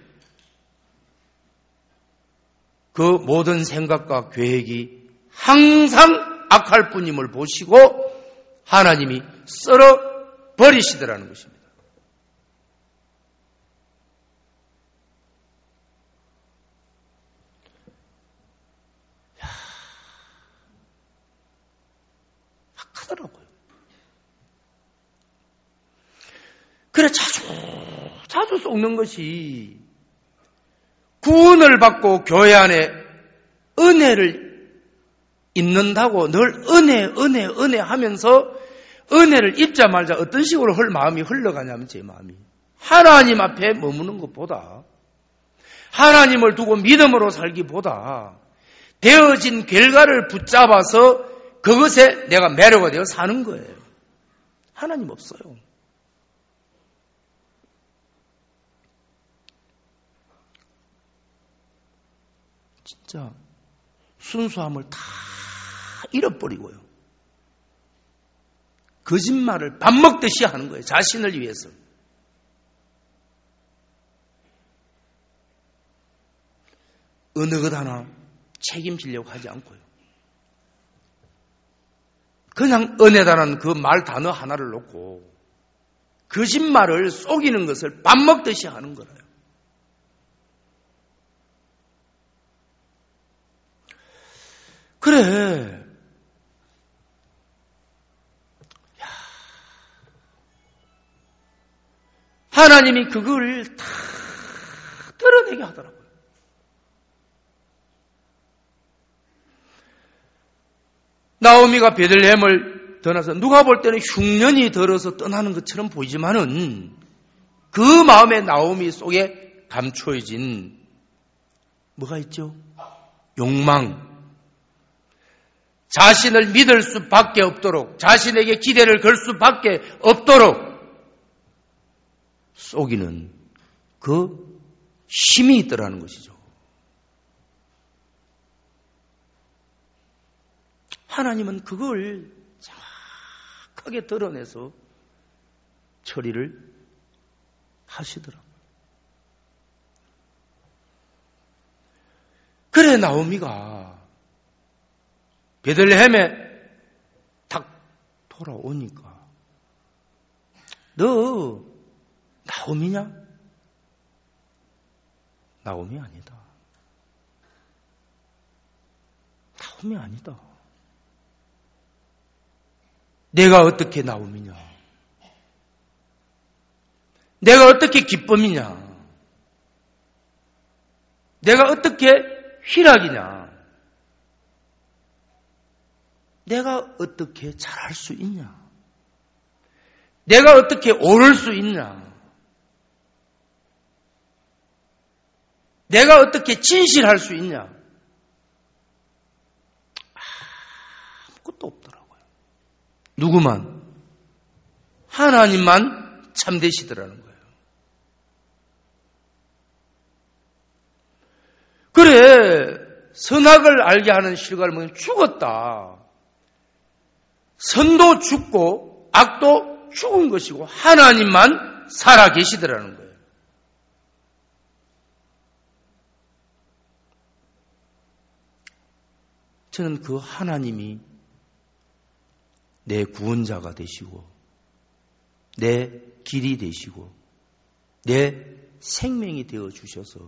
그 모든 생각과 계획이 항상 악할 뿐임을 보시고 하나님이 썰어 버리시더라는 것입니다. 악하더라고요. 그래 자주 자주 속는 것이 구원을 받고 교회 안에 은혜를 입는다고 늘 은혜 은혜 은혜 하면서 은혜를 입자 말자 어떤 식으로 흘 마음이 흘러가냐면 제 마음이 하나님 앞에 머무는 것보다 하나님을 두고 믿음으로 살기보다 되어진 결과를 붙잡아서 그것에 내가 매료가 되어 사는 거예요. 하나님 없어요. 진짜 순수함을 다 잃어버리고요. 거짓말을 밥 먹듯이 하는 거예요. 자신을 위해서. 어느 것 하나 책임지려고 하지 않고요. 그냥 은혜다라는 그 말 단어 하나를 놓고 거짓말을 속이는 것을 밥 먹듯이 하는 거예요. 그래. 야. 하나님이 그걸 다 드러내게 하더라고요. 나오미가 베들레헴을 떠나서 누가 볼 때는 흉년이 들어서 떠나는 것처럼 보이지만은 그 마음의 나오미 속에 감춰진 뭐가 있죠? 욕망, 자신을 믿을 수밖에 없도록, 자신에게 기대를 걸 수밖에 없도록 속이는 그 힘이 있더라는 것이죠. 하나님은 그걸 정확하게 드러내서 처리를 하시더라고요. 그래 나오미가 베들레헴에 딱 돌아오니까 너 나오미냐? 나오미 아니다. 나오미 아니다. 내가 어떻게 나오미냐? 내가 어떻게 기쁨이냐? 내가 어떻게 희락이냐? 내가 어떻게 잘할 수 있냐? 내가 어떻게 오를 수 있냐? 내가 어떻게 진실할 수 있냐? 아무것도 없더라고요. 누구만? 하나님만 참되시더라는 거예요. 그래, 선악을 알게 하는 실과를 보면 죽었다. 선도 죽고 악도 죽은 것이고 하나님만 살아 계시더라는 거예요. 저는 그 하나님이 내 구원자가 되시고 내 길이 되시고 내 생명이 되어 주셔서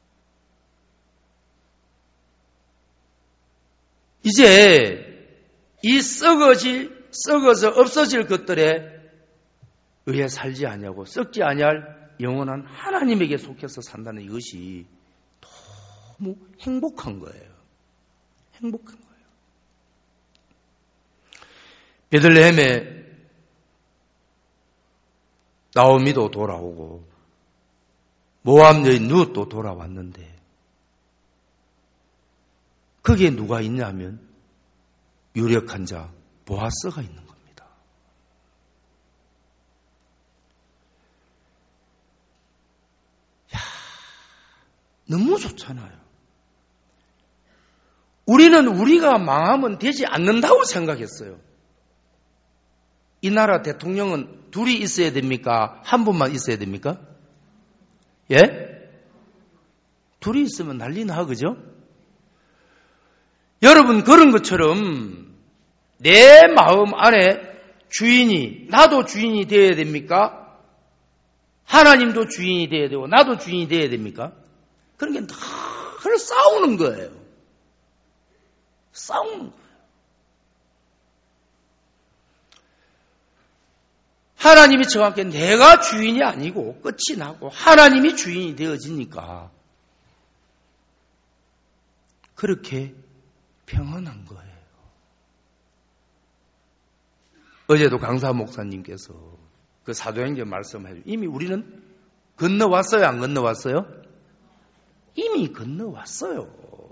이제 이 썩어질, 썩어서 없어질 것들에 의해 살지 아니하고 썩지 아니할 영원한 하나님에게 속해서 산다는 이것이 너무 행복한 거예요. 행복한 거예요. 베들레헴에 나오미도 돌아오고 모압 여인 룻도 돌아왔는데 거기에 누가 있냐면 유력한 자 보아스가 있는 겁니다. 야, 너무 좋잖아요. 우리는 우리가 망하면 되지 않는다고 생각했어요. 이 나라 대통령은 둘이 있어야 됩니까? 한 분만 있어야 됩니까? 예? 둘이 있으면 난리 나, 그죠? 여러분, 그런 것처럼 내 마음 안에 주인이, 나도 주인이 되어야 됩니까? 하나님도 주인이 되어야 되고, 나도 주인이 되어야 됩니까? 그런 게 늘 싸우는 거예요. 싸우는 거예요. 하나님이 정확하게 내가 주인이 아니고 끝이 나고 하나님이 주인이 되어지니까 그렇게 평안한 거예요. 어제도 강사 목사님께서 그 사도행전 말씀해 이미 우리는 건너왔어요? 안 건너왔어요? 이미 건너왔어요.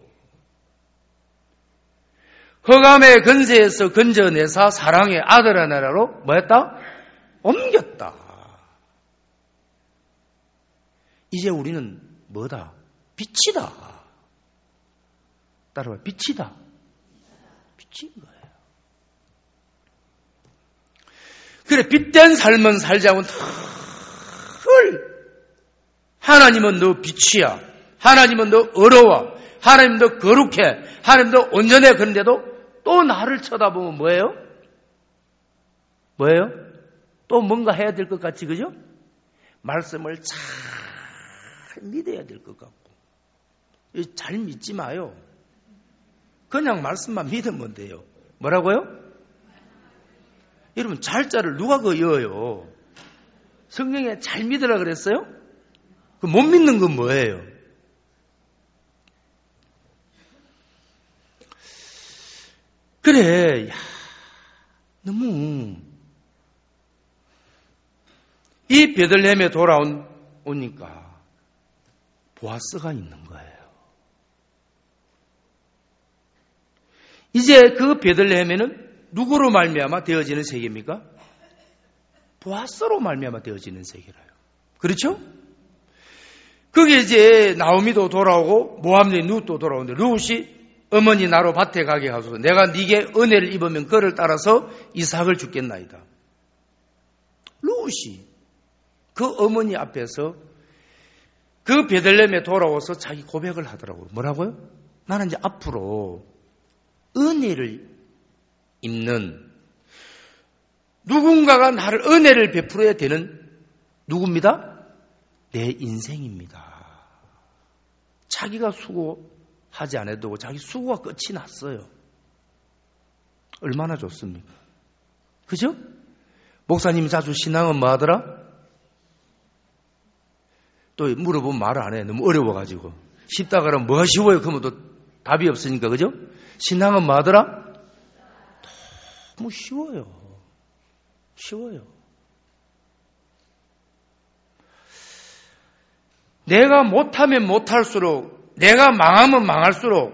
흑암의 건세에서 건져내사 사랑의 아들의 나라로 뭐였다? 옮겼다. 이제 우리는 뭐다? 빛이다. 따라와, 빛이다. 빛인 거예요. 그래, 빛된 삶은 살자고 늘 하나님은 너 빛이야. 하나님은 너 어려워. 하나님 너 거룩해. 하나님 너 온전해. 그런데도 또 나를 쳐다보면 뭐예요? 뭐예요? 또 뭔가 해야 될 것 같지, 그죠? 말씀을 잘 믿어야 될 것 같고. 잘 믿지 마요. 그냥 말씀만 믿으면 돼요. 뭐라고요? 여러분, 잘자를 누가 그어요? 성경에 잘 믿으라 그랬어요? 그 못 믿는 건 뭐예요? 그래, 야, 너무 이 베들레헴에 돌아온 오니까 보아스가 있는 거예요. 이제 그 베들레헴에는 누구로 말미암아 되어지는 세계입니까? 보아스로 말미암아 되어지는 세계라요. 그렇죠? 거기에 이제 나오미도 돌아오고 모함 여인 룻도 돌아오는데 룻이 어머니 나로 밭에 가게 하소서. 내가 네게 은혜를 입으면 그를 따라서 이삭을 주겠나이다. 룻이 그 어머니 앞에서 그 베들레헴에 돌아와서 자기 고백을 하더라고요. 뭐라고요? 나는 이제 앞으로 은혜를 입는 누군가가 나를 은혜를 베풀어야 되는 누굽니다? 내 인생입니다. 자기가 수고하지 않아도 자기 수고가 끝이 났어요. 얼마나 좋습니까? 그죠? 목사님이 자주 신앙은 뭐 하더라? 또 물어보면 말을 안 해. 너무 어려워가지고. 쉽다 그러면 뭐가 쉬워요? 그러면 또 답이 없으니까. 그죠? 신앙은 뭐 하더라? 너무 쉬워요. 쉬워요. 내가 못하면 못할수록, 내가 망하면 망할수록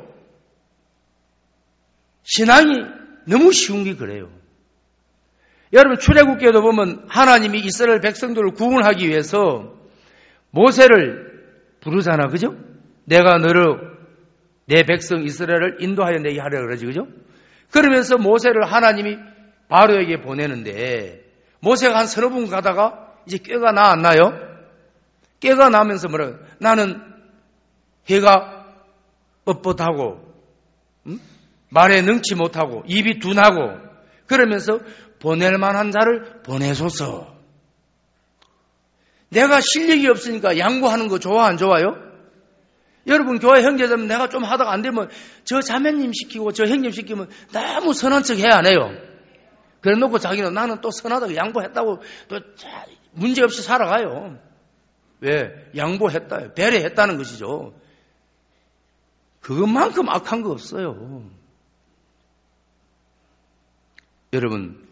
신앙이 너무 쉬운 게 그래요. 여러분 출애굽기에도 보면 하나님이 이스라엘 백성들을 구원하기 위해서 모세를 부르잖아. 그죠? 내가 너를 내 백성 이스라엘을 인도하여 내게 하려 그러지. 그죠? 그러면서 모세를 하나님이 바로에게 보내는데 모세가 한 서너 분 가다가 이제 꾀가 나 안 나요? 꾀가 나면서 뭐라 나는 해가 뻣뻣하고 음? 말에 능치 못하고 입이 둔하고 그러면서 보낼 만한 자를 보내소서. 내가 실력이 없으니까 양보하는 거 좋아 안 좋아요? 여러분 교회 형제자면 내가 좀 하다가 안 되면 저 자매님 시키고 저 형님 시키면 너무 선한 척 해야 안 해요. 그래 놓고 자기는 나는 또 선하다고 양보했다고 또 문제없이 살아가요. 왜? 양보했다. 배려했다는 것이죠. 그것만큼 악한 거 없어요. 여러분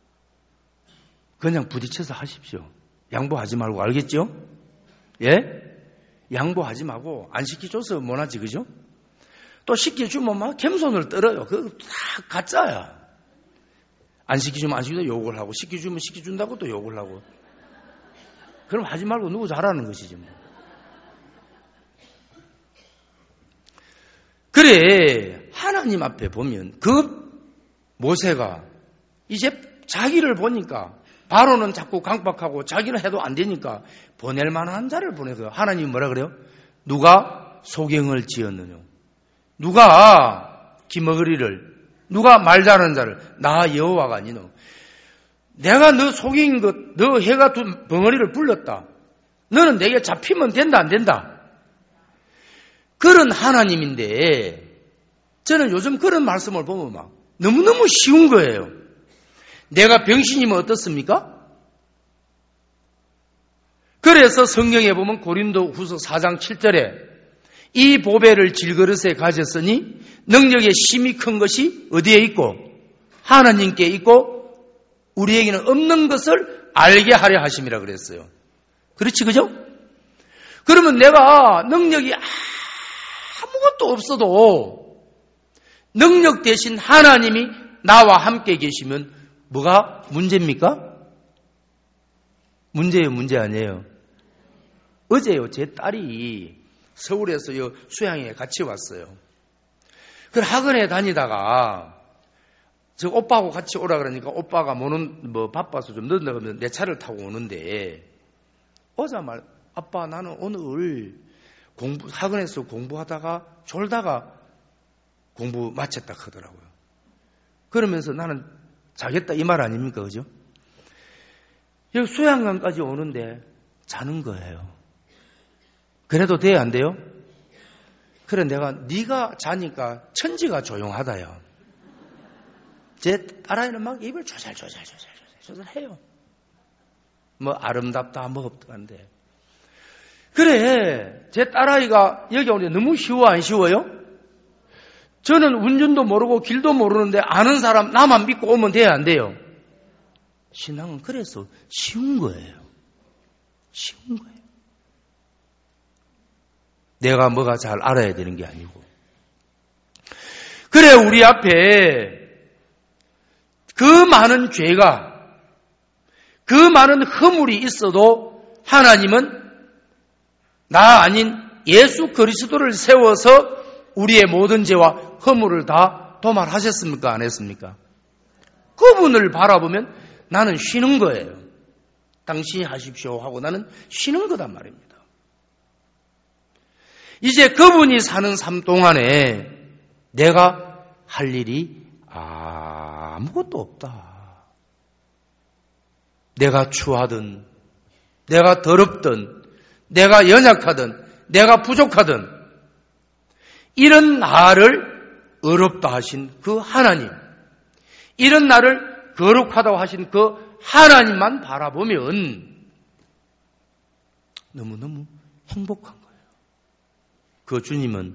그냥 부딪혀서 하십시오. 양보하지 말고. 알겠죠? 예? 양보하지 말고 안 시켜줘서 못하지. 그죠? 또 시켜주면 막 겸손을 떨어요. 그거 다 가짜야. 안 시켜주면 안 시켜주면 욕을 하고 시켜주면 시켜준다고 또 욕을 하고. 그럼 하지 말고 누구 잘하는 것이지 뭐. 그래 하나님 앞에 보면 그 모세가 이제 자기를 보니까 바로는 자꾸 강박하고 자기는 해도 안 되니까 보낼 만한 자를 보내고요. 하나님이 뭐라 그래요? 누가 소경을 지었느냐? 누가 기머거리를, 누가 말 잘하는 자를 나 여호와가 아니노. 내가 너 소경인 것, 너 해가 둔 벙어리를 불렀다. 너는 내게 잡히면 된다 안 된다. 그런 하나님인데 저는 요즘 그런 말씀을 보면 막 너무너무 쉬운 거예요. 내가 병신이면 어떻습니까? 그래서 성경에 보면 고린도 후서 사 장 칠 절에 이 보배를 질그릇에 가졌으니 능력의 힘이 큰 것이 어디에 있고 하나님께 있고 우리에게는 없는 것을 알게 하려 하심이라 그랬어요. 그렇지 그죠? 그러면 내가 능력이 아무것도 없어도 능력 대신 하나님이 나와 함께 계시면 뭐가 문제입니까? 문제예요, 문제 아니에요. 어제요, 제 딸이 서울에서 수양에 같이 왔어요. 그 학원에 다니다가 저 오빠하고 같이 오라 그러니까 오빠가 뭐는 뭐 바빠서 좀 늦는다 그러면 내 차를 타고 오는데 오자마자 아빠 나는 오늘 공부 학원에서 공부하다가 졸다가 공부 마쳤다 하더라고요. 그러면서 나는 자겠다 이 말 아닙니까? 그죠? 여기 수양관까지 오는데 자는 거예요. 그래도 돼야 안 돼요? 그래 내가 네가 자니까 천지가 조용하다요. 제 딸아이는 막 입을 조잘조잘 조잘 조잘 해요. 뭐 아름답다 뭐 없다는데. 그래 제 딸아이가 여기 오는데 너무 쉬워 안 쉬워요? 저는 운전도 모르고 길도 모르는데 아는 사람 나만 믿고 오면 돼야 안 돼요? 신앙은 그래서 쉬운 거예요. 쉬운 거예요. 내가 뭐가 잘 알아야 되는 게 아니고. 그래 우리 앞에 그 많은 죄가, 그 많은 허물이 있어도 하나님은 나 아닌 예수 그리스도를 세워서 우리의 모든 죄와 허물을 다 도말하셨습니까? 안 했습니까? 그분을 바라보면 나는 쉬는 거예요. 당신이 하십시오 하고 나는 쉬는 거단 말입니다. 이제 그분이 사는 삶 동안에 내가 할 일이 아무것도 없다. 내가 추하든, 내가 더럽든, 내가 연약하든, 내가 부족하든, 이런 나를 어렵다 하신 그 하나님, 이런 나를 거룩하다고 하신 그 하나님만 바라보면 너무너무 행복한 거예요. 그 주님은,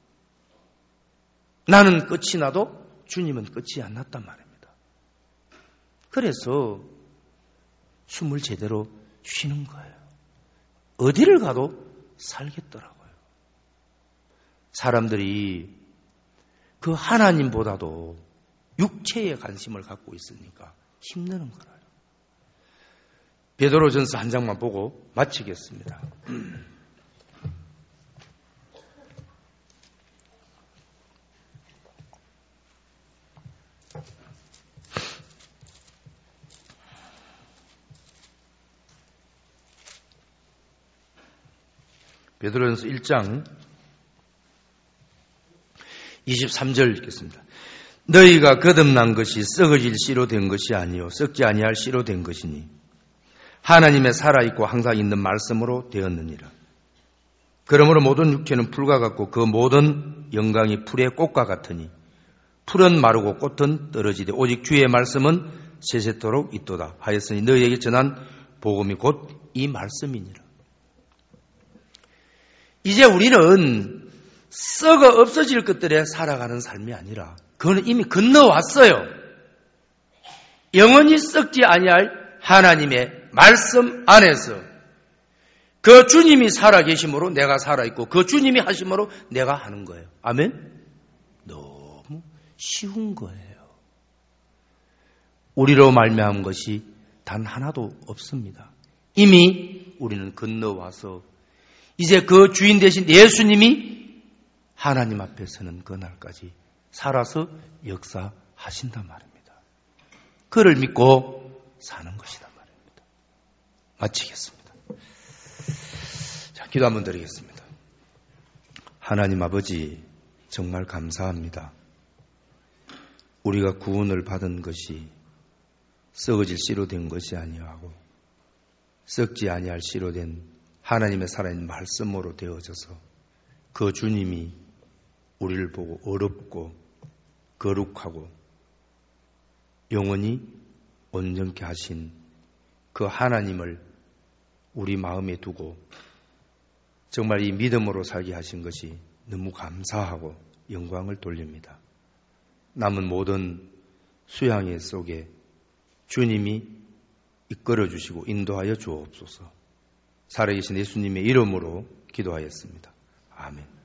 나는 끝이 나도 주님은 끝이 안 났단 말입니다. 그래서 숨을 제대로 쉬는 거예요. 어디를 가도 살겠더라고요. 사람들이 그 하나님보다도 육체에 관심을 갖고 있으니까 힘드는 거예요. 베드로전서 한 장만 보고 마치겠습니다. 베드로전서 일 장 이십삼 절 읽겠습니다. 너희가 거듭난 것이 썩어질 씨로 된 것이 아니요 썩지 아니할 씨로 된 것이니 하나님의 살아있고 항상 있는 말씀으로 되었느니라. 그러므로 모든 육체는 풀과 같고 그 모든 영광이 풀의 꽃과 같으니 풀은 마르고 꽃은 떨어지되 오직 주의 말씀은 세세토록 있도다 하였으니 너희에게 전한 복음이 곧 이 말씀이니라. 이제 우리는 썩어 없어질 것들에 살아가는 삶이 아니라 그거는 이미 건너왔어요. 영원히 썩지 아니할 하나님의 말씀 안에서 그 주님이 살아계심으로 내가 살아있고 그 주님이 하심으로 내가 하는 거예요. 아멘? 너무 쉬운 거예요. 우리로 말미암은 것이 단 하나도 없습니다. 이미 우리는 건너와서 이제 그 주인 되신 예수님이 하나님 앞에 서는 그날까지 살아서 역사하신단 말입니다. 그를 믿고 사는 것이단 말입니다. 마치겠습니다. 자, 기도 한번 드리겠습니다. 하나님 아버지, 정말 감사합니다. 우리가 구원을 받은 것이 썩어질 씨로 된 것이 아니하고 썩지 아니할 씨로 된 하나님의 살아있는 말씀으로 되어져서 그 주님이 우리를 보고 어렵고 거룩하고 영원히 온전케 하신 그 하나님을 우리 마음에 두고 정말 이 믿음으로 살게 하신 것이 너무 감사하고 영광을 돌립니다. 남은 모든 수양회 속에 주님이 이끌어 주시고 인도하여 주옵소서. 살아계신 예수님의 이름으로 기도하였습니다. 아멘.